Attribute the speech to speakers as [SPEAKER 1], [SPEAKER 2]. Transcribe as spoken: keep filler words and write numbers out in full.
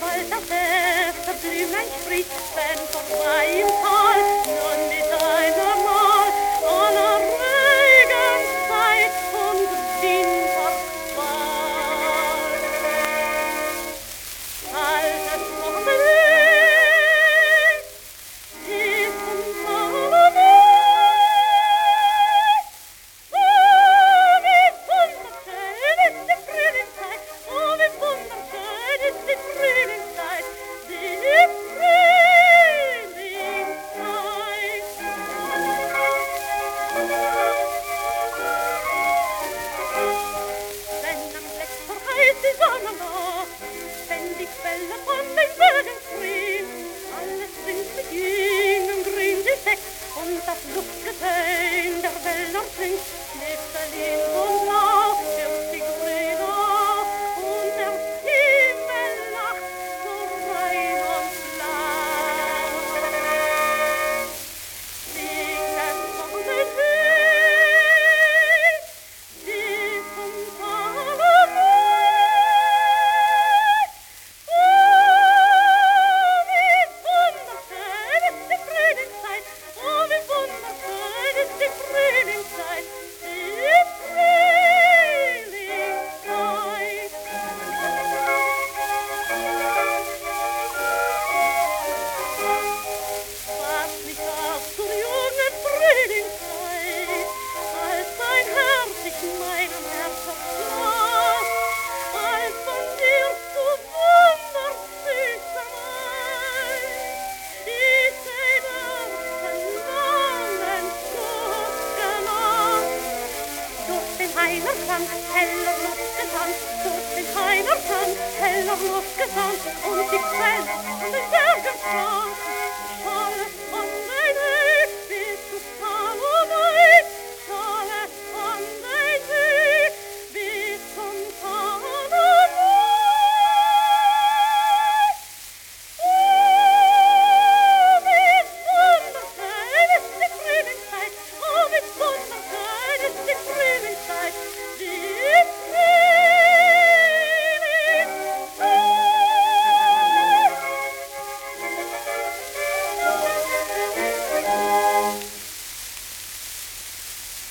[SPEAKER 1] bald das erste Blümen spricht, wenn vorbei im Tal, nun mit einer Mal aller Regenzeit und Winterqual. Altes noch blüht, ist uns alle die Quelle von den Bergen grün, alles singt mit ihnen grün die Sex und das Luftgetöhn der Wälder klingt, Schneefällen und Blau, der Grüne und der Himmel lacht so rein und blau. Singet von den Höhen, die zum Tale meinem Herzen schlaf, als von dir zu wundern süßer Mai. Ich seh durch den langen Schlussgemacht, durch den Heinerklang heller Luftgesang, durch den Heinerklang heller Luftgesang und die Quelle